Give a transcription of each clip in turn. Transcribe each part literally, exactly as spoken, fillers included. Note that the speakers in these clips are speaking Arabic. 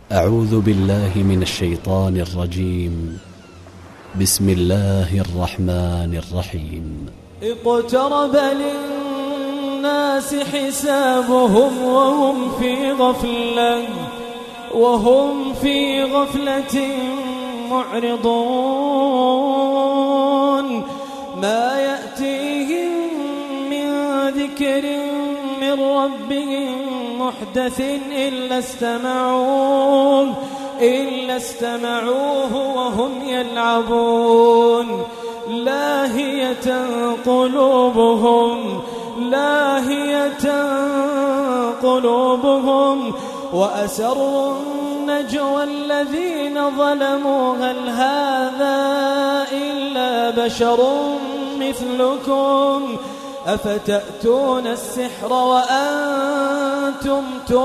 أعوذ بالله من الشيطان الرجيم. بسم الله الرحمن الرحيم. اقترب للناس حسابهم وهم في غفلة وهم في غفلة معرضون ما يأتيهم من ذكر من ربهم محدث إلا استمعوه إلا استمعوه وهم يلعبون لاهية قلوبهم لاهية قلوبهم وأسروا النجوى الذين ظلموا هل هذا إلا بشر مثلكم أفتأتون السحر وأنتم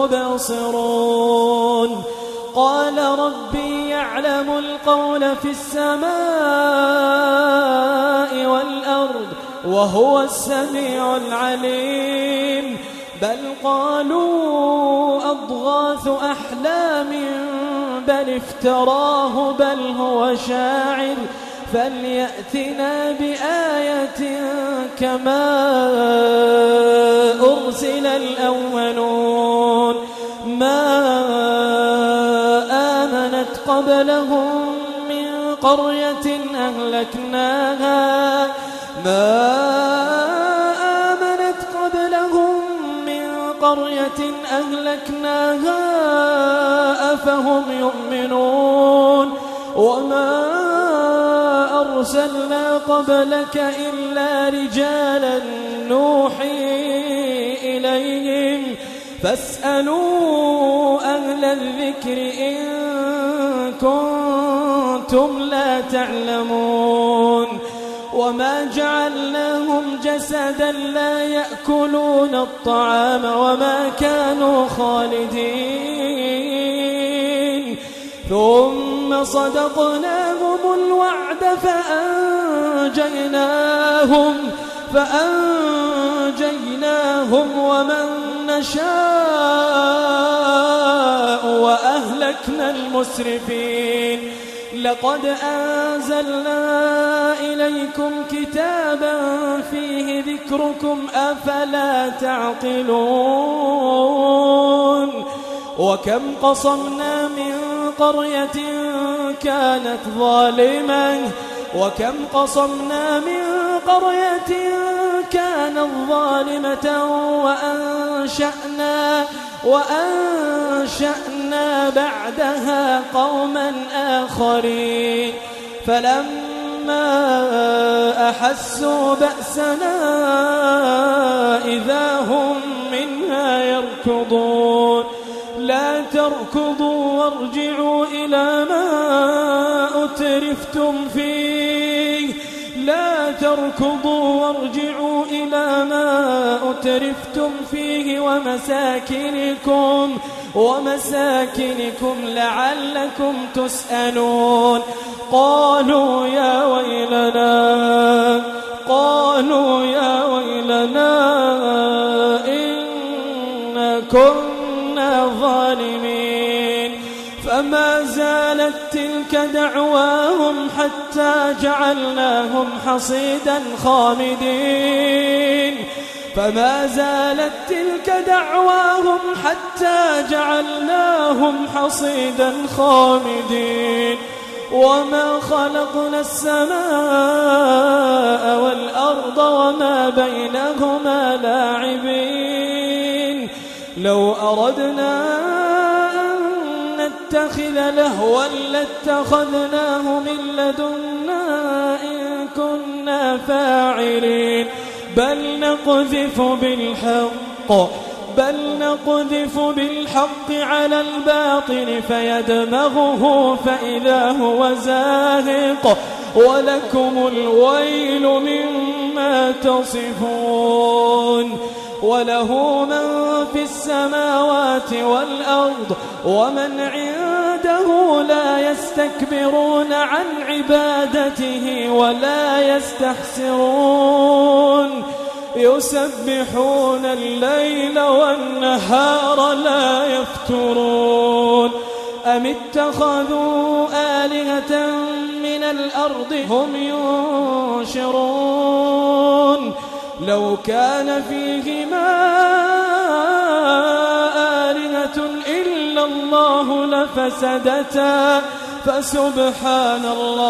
تبصرون قال ربي يعلم القول في السماء والأرض وهو السميع العليم بل قالوا أضغاث أحلام بل افتراه بل هو شاعر فليأتنا بآية كما أرسل الأولون ما آمنت قبلهم من قرية أهلكناها ما آمنت قبلهم من قرية أهلكناها أفهم يؤمنون وما أرسلنا قبلك إلا رجالا نوحي إليهم فاسألوا أهل الذكر إن كنتم لا تعلمون وما جعلناهم جسدا لا يأكلون الطعام وما كانوا خالدين ثم صدقناهم الوعد فأنجيناهم فأنجيناهم ومن نشاء وأهلكنا المسرفين لقد أنزلنا إليكم كتابا فيه ذكركم أفلا تعقلون وكم قصمنا من قرية كانت ظالمة وكم قصمنا من قرية كانت ظالمة وأنشأنا وأنشأنا بعدها قوما آخرين فلما أحسوا بأسنا إذا هم منها يركضون لا تركضوا وارجعوا إلى ما أترفتم فيه لا تركضوا وارجعوا إلى ما أترفتم فيه ومساكنكم ومساكنكم لعلكم تسألون قالوا يا ويلنا قالوا يا ويلنا إن كنا ظالمين فما زالت تلك دعواهم حتى جعلناهم حصيدا خامدين فما زالت تلك دعواهم حتى جعلناهم حصيدا خامدين وما خلقنا السماء والأرض وما بينهما لاعبين لو أردنا أن نتخذ لهوا لاتخذناه من لدنا إن كنا فاعلين بل نقذف بالحق بل نقذف بالحق على الباطل فيدمغه فإذا هو زاهق ولكم الويل مما تصفون وله من في السماوات والأرض ومن عنده لا يستكبرون عن عبادته ولا يستحسرون يسبحون الليل والنهار لا يفترون أم اتخذوا آلهة من الأرض هم ينشرون لو كان فيهما آلهة إلا الله لفسدتا فسبحان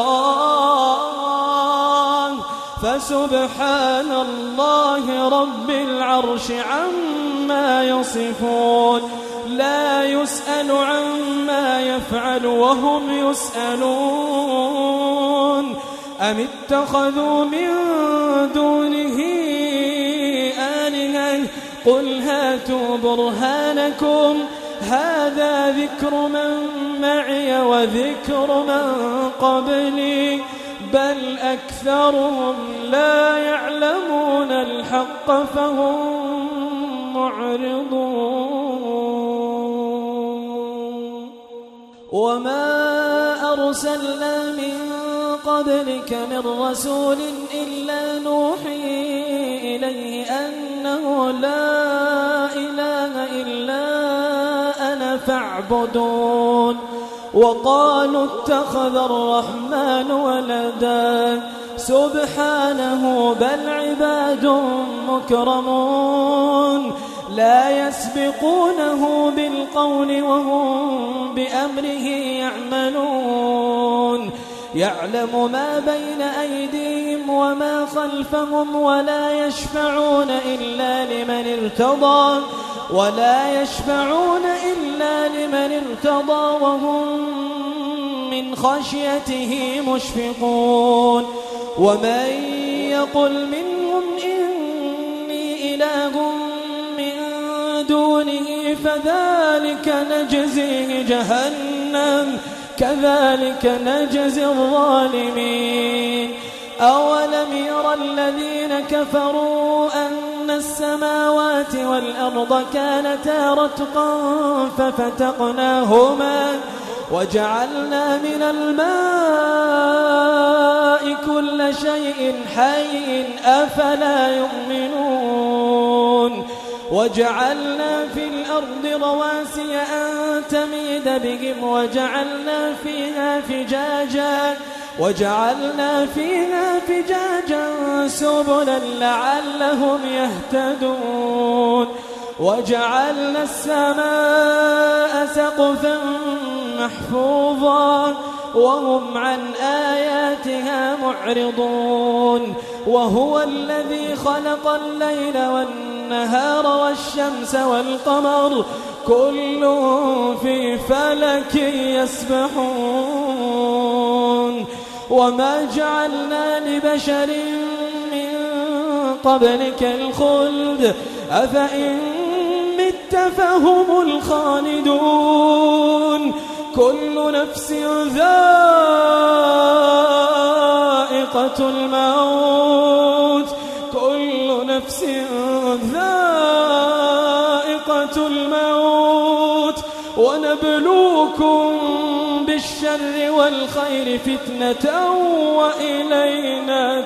الله فسبحان الله رب العرش عما يصفون لا يسأل عما يفعل وهم يسألون أم اتخذوا من دونه آلهة قل هاتوا برهانكم هذا ذكر من معي وذكر من قبلي بل أكثرهم لا يعلمون الحق فهم معرضون وما أرسلنا من قبلك من رسول إلا نوحي إليه أنه لا إله إلا أنا فاعبدون وقالوا اتخذ الرحمن ولدا سبحانه بل عباد مكرمون لا يسبقونه بالقول وهم بأمره يعملون يعلم ما بين أيديهم وما خلفهم ولا يشفعون إلا لمن ارتضى ولا يشفعون إلا لمن ارتضى وهم من خشيته مشفقون ومن يقل منهم إني إله من دونه فذلك نجزيه جهنم كذلك نجزي الظالمين أولم يرى الذين كفروا أن السماوات والأرض كانتا رتقا ففتقناهما وجعلنا من الماء كل شيء حي أفلا يؤمنون وجعلنا في الأرض رواسي أن تميد بهم وجعلنا فيها فجاجا وجعلنا فيها فجاجا سبلا لعلهم يهتدون وجعلنا السماء سقفا محفوظا وهم عن آياتها معرضون وهو الذي خلق الليل والنهار والشمس والقمر كل في فلك يسبحون وما جعلنا لبشر من قبلك الخلد أفإن مت فهم الخالدون كل نفس ذائقة الموت كل نفس ذائقة الموت ونبلوكم بالشر والخير فتنة وإلينا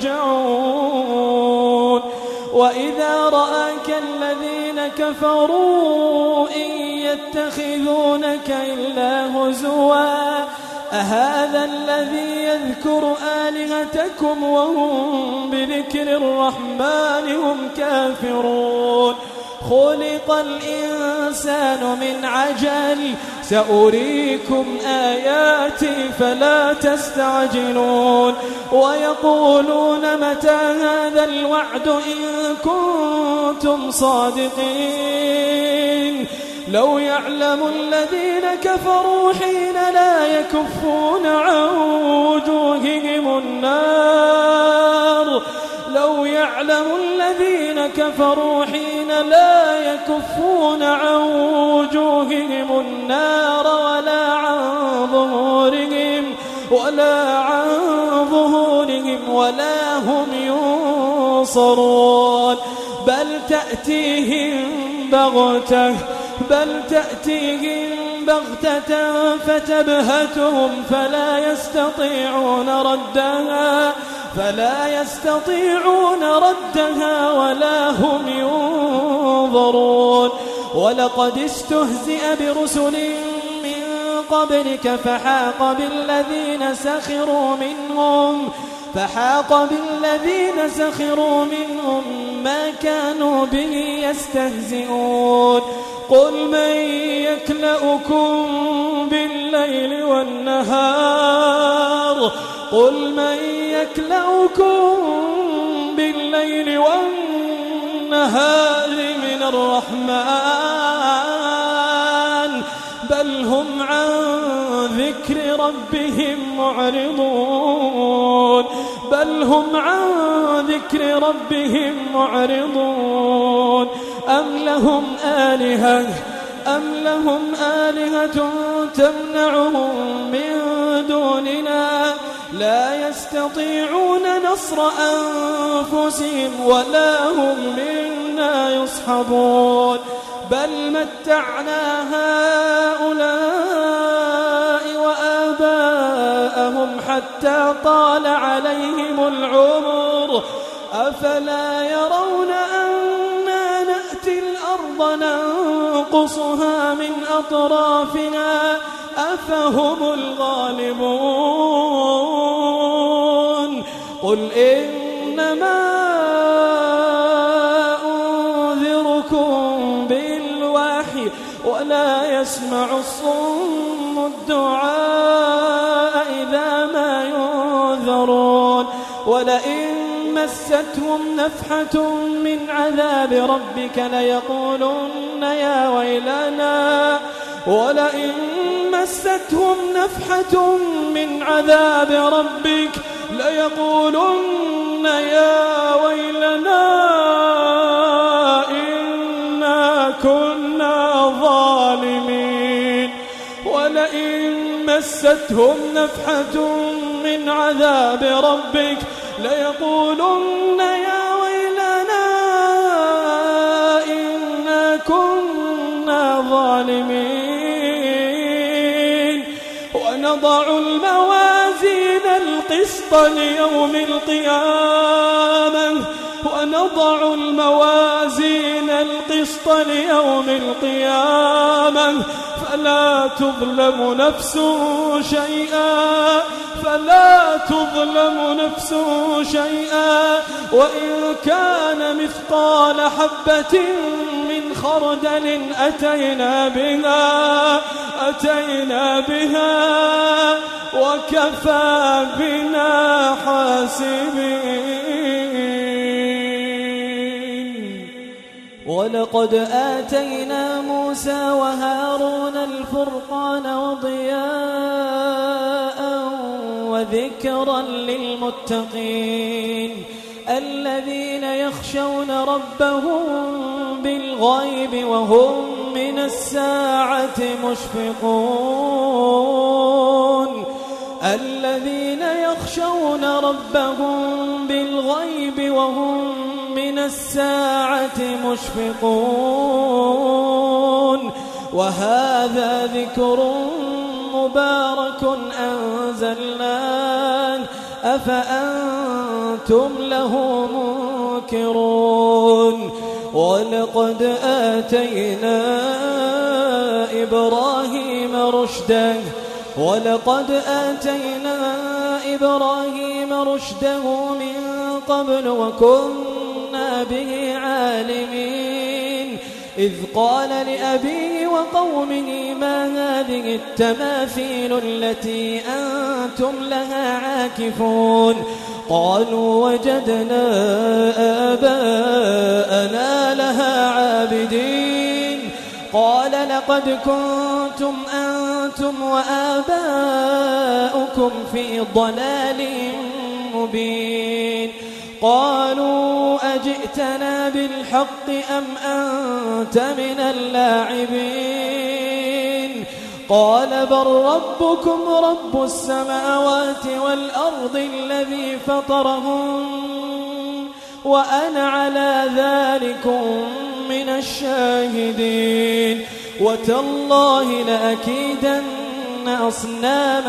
ترجعون وإذا رآك الذين كفروا إن يتخذونك إلا هزوا أهذا الذي يذكر آلهتكم وهم بذكر الرحمن هم كافرون خلق الإنسان من عجل سأريكم آياتي فلا تستعجلون ويقولون متى هذا الوعد إن كنتم صادقين لو يعلم الذين كفروا حين لا يكفون عن وجوههم النار لو يعلم الذين كفروا حين لا يكفون عن وجوههم النار ولا عن ظهورهم ولا عن ظهورهم ولا هم ينصرون بل تأتيهم بغتة بل تأتيهم بغتة فتبهتهم فلا يستطيعون ردها فلا يستطيعون ردها ولا هم ينظرون ولقد استهزئ برسل من قبلك فحاق بالذين سخروا منهم فحاق بالذين سخروا منهم ما كانوا به يستهزئون قل من يكلؤكم بالليل والنهار قل من يكلؤكم بالليل والنهار من الرحمن بل هم عن ذكر ربهم معرضون بل هم عن ذكر ربهم معرضون أم لهم آلهة أم لهم آلهة تمنعهم من دوننا لا يستطيعون نصر أنفسهم ولا هم منا يصحبون بل متعنا هؤلاء وآباءهم حتى طال عليهم العمر أفلا يرون أنا نأتي الأرض ننقصها من أطرافها أفهم الغالبون قل إنما أنذركم بالوحي ولا يسمع الصم الدعاء إذا ما ينذرون ولئن مستهم نفحة من عذاب ربك ليقولن يا ويلنا ولئن مستهم نفحة من عذاب ربك ليقولن يا ويلنا إنا كنا ظالمين ولئن مستهم نفحة من عذاب ربك ليقولن يا ويلنا إنا كنا ظالمين ونضع الموازين القسط ليوم القيامة ونضع الموازين القسط ليوم القيامة فلا تظلم نفس شيئا فلا تظلم نفس شيئا وإن كان مثقال حبة من خردل أتينا بها أتينا بها وكفى بنا حاسبين ولقد آتينا موسى وهارون الفرقان وضياء وذكرا للمتقين الذين يخشون ربهم بالغيب وهم من الساعة مشفقون الذين يخشون ربهم بالغيب وهم من الساعة مشفقون وهذا ذكر مبارك أنزلناه أفأنتم له منكرون ولقد آتينا إبراهيم رشده ولقد آتينا إبراهيم رشده من قبل وكنا به عالمين إذ قال لأبيه وقومه ما هذه التماثيل التي أنتم لها عاكفون قالوا وجدنا آباءنا لها عابدين قال لقد كنتم أنتم وآباؤكم في ضلال مبين قالوا أجئتنا بالحق أم أنت من اللاعبين قال بل ربكم رب السماوات والأرض الذي فطرهم وأنا على ذلكم من الشاهدين وتالله لأكيدن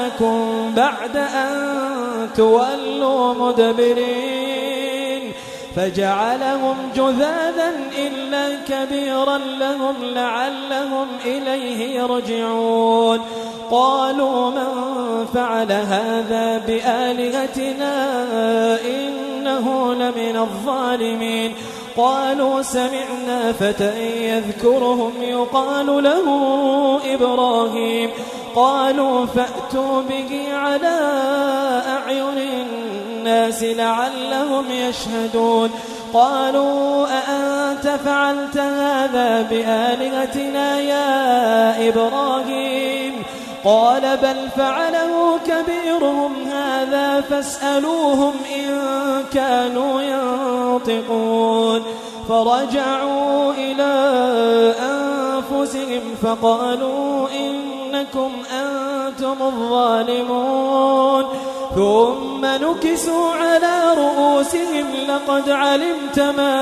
أصنامكم بعد أن تولوا مدبرين فجعلهم جذاذا إلا كبيرا لهم لعلهم إليه يرجعون قالوا من فعل هذا بآلهتنا إنه لمن الظالمين قالوا سمعنا فتى يذكرهم يقال له إبراهيم قالوا فأتوا به على أعين الناس لعلهم يشهدون قالوا أأنت فعلت هذا بآلهتنا يا إبراهيم قال بل فعله كبيرهم هذا فاسألوهم إن كانوا ينطقون فرجعوا إلى أنفسهم فقالوا إنكم أنتم الظالمون ثم نكسوا على رؤوسهم لقد علمت ما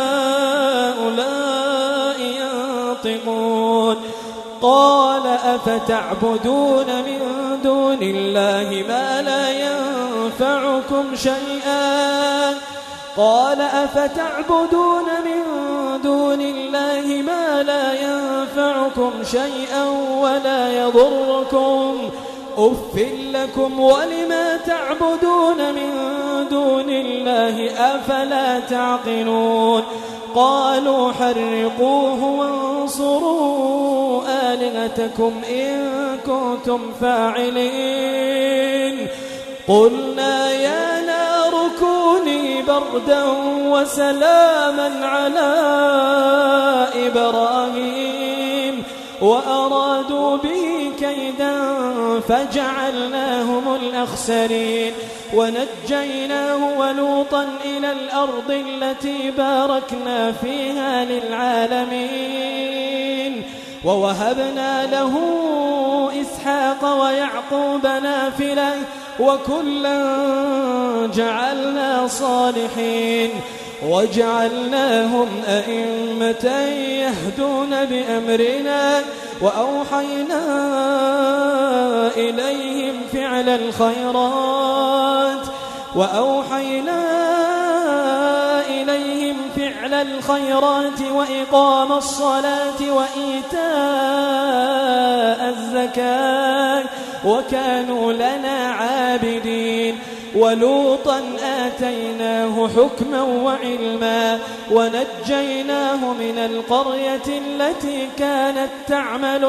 هؤلاء ينطقون قال أفتعبدون من دون الله ما لا ينفعكم شيئا قال أفتعبدون من دون الله ما لا ينفعكم شيئا ولا يضركم أف لكم ولما تعبدون من دون الله أفلا تعقلون قالوا حرقوه وانصروا آلهتكم إن كنتم فاعلين قلنا يا نار كوني بردا وسلاما على إبراهيم وأرادوا به كيدا فجعلناهم الأخسرين ونجيناه ولوطا إلى الأرض التي باركنا فيها للعالمين ووهبنا له إسحاق ويعقوب نافلة وكلا جعلنا صالحين وجعلناهم أئمة يهدون بأمرنا وأوحينا إليهم فعل الخيرات وأوحينا إليهم فعل الخيرات وإقام الصلاة وإيتاء الزكاة وكانوا لنا عابدين ولوطا آتيناه حكما وعلما ونجيناه من القرية التي كانت تعمل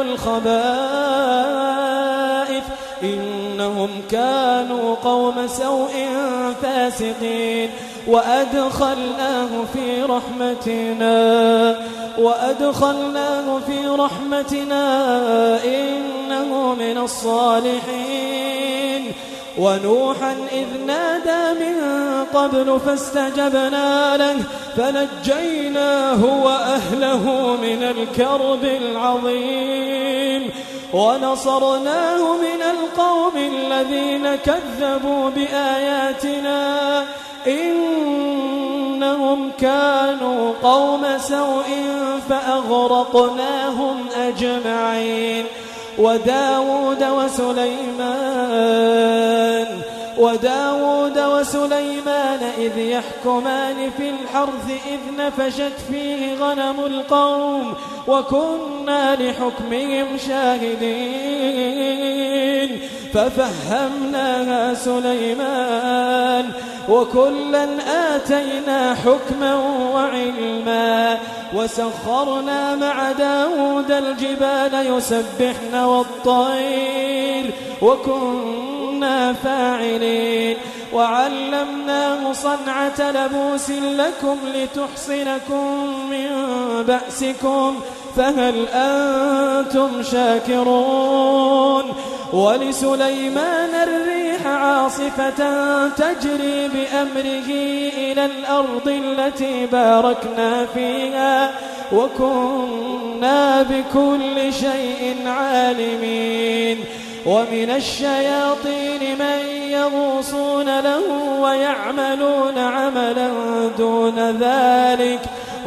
الخبائث إنهم كانوا قوم سوء فاسقين وأدخلناه في رحمتنا وأدخلناه في رحمتنا إنه من الصالحين ونوحا إذ نادى من قبل فاستجبنا له فنجيناه وأهله من الكرب العظيم ونصرناه من القوم الذين كذبوا بآياتنا إنهم كانوا قوم سوء فأغرقناهم أجمعين وداود وسليمان وداود وسليمان إذ يحكمان في الحرث إذ نفشت فيه غنم القوم وكنا لحكمهم شاهدين ففهمناها سليمان وكلا آتينا حكما وعلما وسخرنا مع داود الجبال يسبحن والطير وكنا فاعلين وعلمناه صنعة لبوس لكم لتحصنكم من بأسكم فهل أنتم شاكرون ولسليمان الريح عاصفة تجري بأمره إلى الأرض التي باركنا فيها وكنا بكل شيء عالمين ومن الشياطين من يغوصون له ويعملون عملا دون ذلك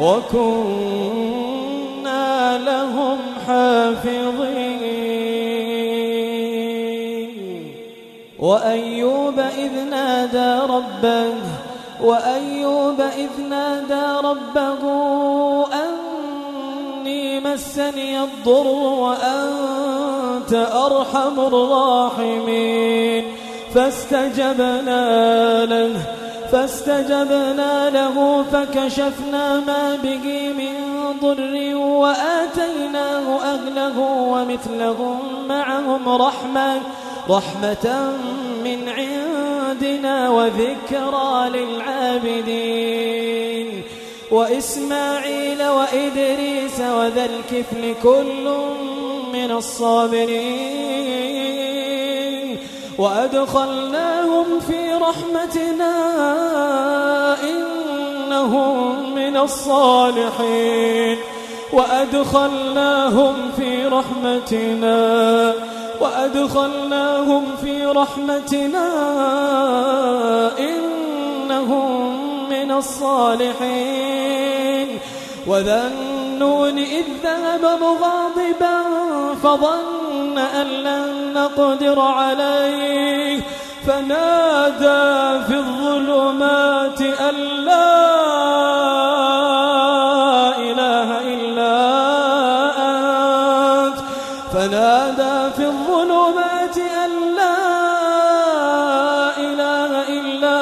وكنا لهم حافظين وأيوب إذ نادى ربه وأيوب إذ نادى ربه أني مسني الضر وأنت أرحم الراحمين فاستجبنا له فاستجبنا له فكشفنا ما به من ضر وآتيناه أهله ومثلهم معهم رحمة رحمة من عندنا وذكرى للعابدين وإسماعيل وإدريس وذا الكفل كل من الصابرين وأدخلناهم في رحمتنا إنهم من الصالحين وأدخلناهم في رحمتنا وأدخلناهم في رحمتنا إنهم من الصالحين وذا النون إذ ذهب مغاضبا فظن أن لن نقدر عليه فنادى في الظلمات أن لا إله إلا أنت فنادى في الظلمات أن لا إله إلا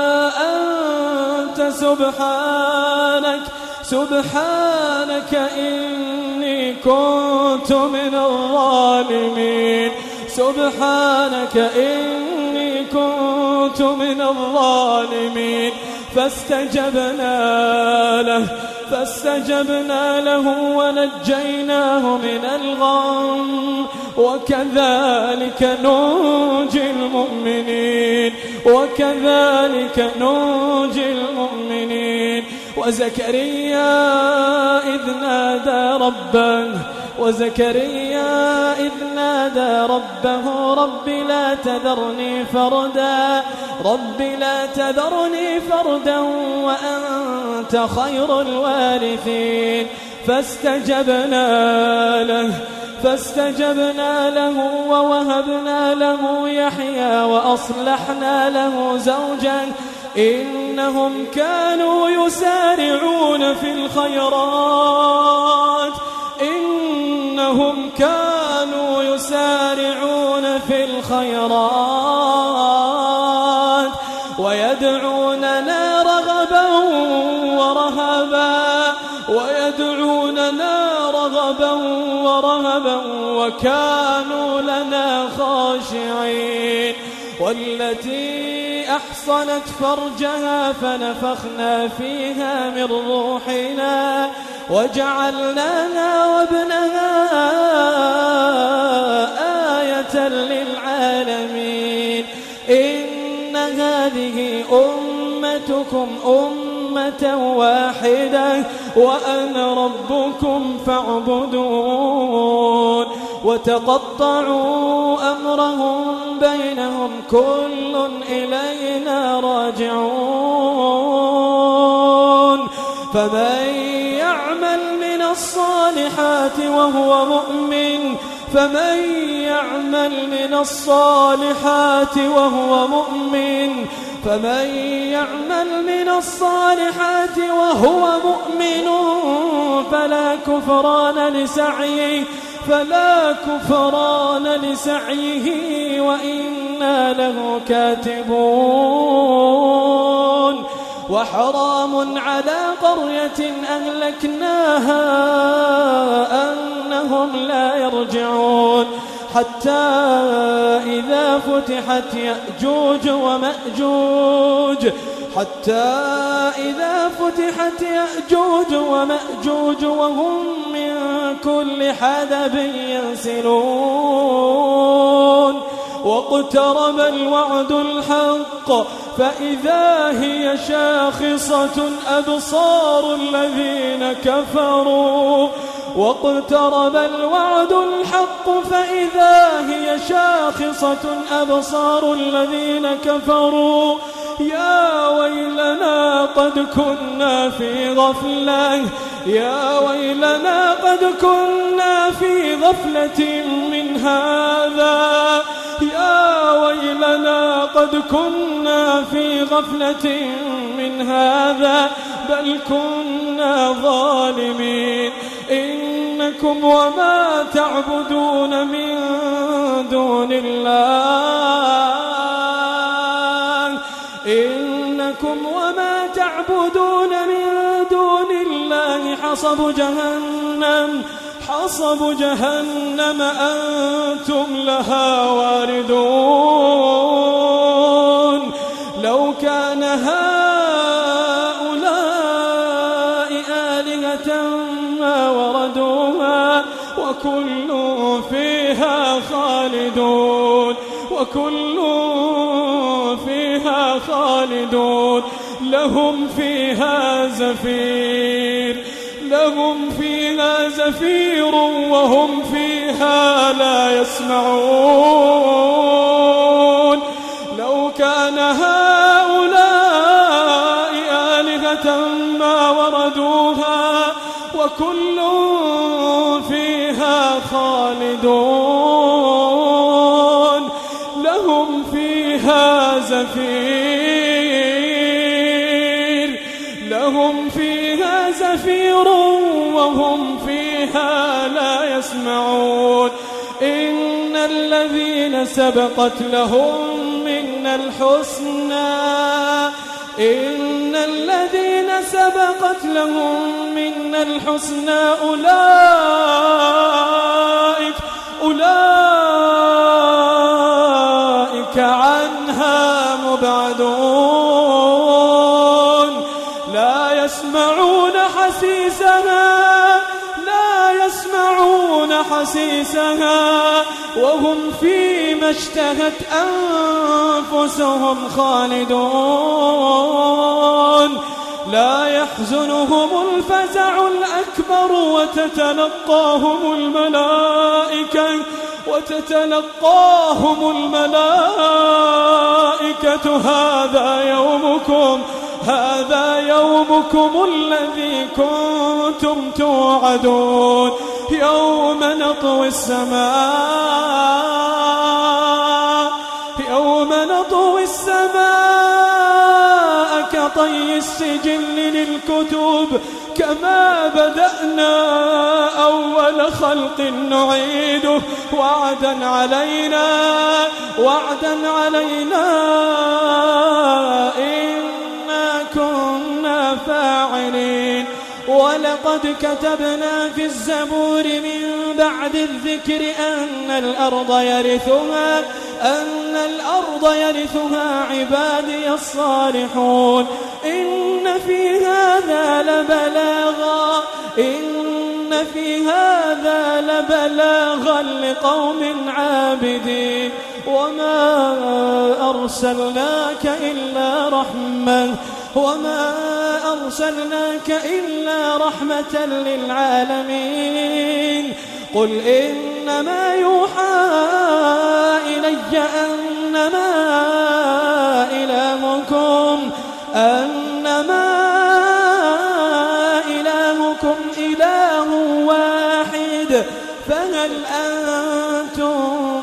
أنت سبحانك سبحانك إني كنت من الظالمين سبحانك إني كنت من الظالمين فاستجبنا له فاستجبنا له ونجيناه من الغم وكذلك ننجي المؤمنين وكذلك ننجي المؤمنين وزكريا إذ نادى ربه وزكريا إذ نادى ربه رب لا تذرني فردا رب لا تذرني فردا وأنت خير الوارثين فاستجبنا له فاستجبنا له ووهبنا له يحيى وأصلحنا له زوجا إنهم كانوا يسارعون في الخيرات إنهم كانوا يسارعون في الخيرات ويدعوننا رغبا ورهبا ويدعوننا رغبا ورهبا وكانوا لنا خاشعين والتي أحصنت فرجها فنفخنا فيها من روحنا وجعلناها وابنها آية للعالمين إن هذه أمتكم أمة واحدة وأنا ربكم فاعبدون وتقطعوا أمرهم بينهم كل إلينا راجعون فمن يعمل من الصالحات وهو مؤمن فمن يعمل من الصالحات وهو مؤمن فمن يعمل من الصالحات وهو مؤمن فلا كفران لسعيه فلا كفران لسعيه وإنا له كاتبون وحرام على قرية أهلكناها أنهم لا يرجعون حتى إذا فتحت يأجوج ومأجوج حتى إذا فتحت يأجوج ومأجوج وهم من كل حدب ينسلون واقترب الوعد الحق فإذا هي شاخصة أبصار الذين كفروا واقترب الوعد الحق فإذا هي شاخصة أبصار الذين كفروا يا ويلنا قد كنا في غفلة يا ويلنا قد كنا في غفلة من هذا يا ويلنا لقد كنا في غفلة من هذا بل كنا ظالمين إنكم وما تعبدون من دون الله إنكم وما تعبدون من دون الله حصب جهنم حصب جهنم أنتم لها واردون لو كان هؤلاء آلهة ما وردوها وكل فيها خالدون وكل فيها خالدون لهم فيها زفير لهم فيها زفير وهم فيها لا يسمعون لو كان هؤلاء آلهة ما وردوها وكل فيها خالدون لهم فيها زفير لهم فيها زفير وهم فيها لا يسمعون إن الذين سبقت لهم منا الحسنى إن الذين سبقت لهم منا الحسنى أولئك أولئك عنها مبعدون لا يسمعون حسيسها لا يسمعون حسيسها وهم فيما اشتهت أنفسهم خالدون لا يحزنهم الفزع الأكبر وتتلقاهم الملائكة وتتلقاهم الملائكة هذا يومكم هذا يومكم الذي كنتم توعدون يوم نطوي السماء يوم نطوي السماء كطي السجل للكتب كما بدأنا أول خلق نعيده وعدا علينا وعدا علينا إنا كنا فاعلين ولقد كتبنا في الزبور من بعد الذكر أن الأرض يرثها أن الأرض يرثها عبادي الصالحون إن في هذا لبلاغا إن في هذا لبلاغا لقوم عابدين وما أرسلناك إلا رحمة وما أرسلناك إلا رحمة للعالمين قل إنما يوحى إلي أنما إلهكم أنما إلهكم إله واحد فهل أنتم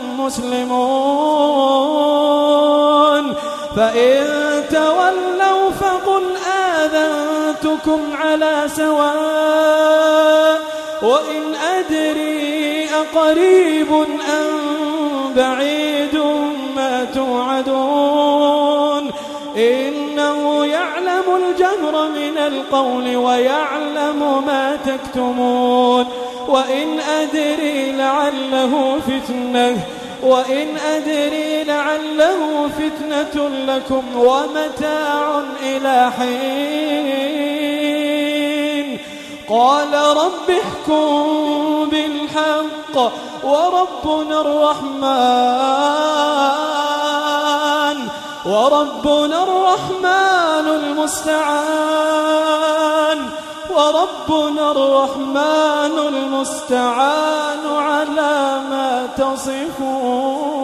مسلمون فإن تولوا فقل آذنتكم على سواء وإن أدري أقريب أم بعيد ما توعدون إنه يعلم الجهر من القول ويعلم ما تكتمون وإن أدري لعله فتنة وإن أدري لعله فتنة لكم ومتاع إلى حين قال رب احكم بالحق وربنا الرحمن وربنا الرحمن المستعان وربنا الرحمن المستعان على ما تصفون.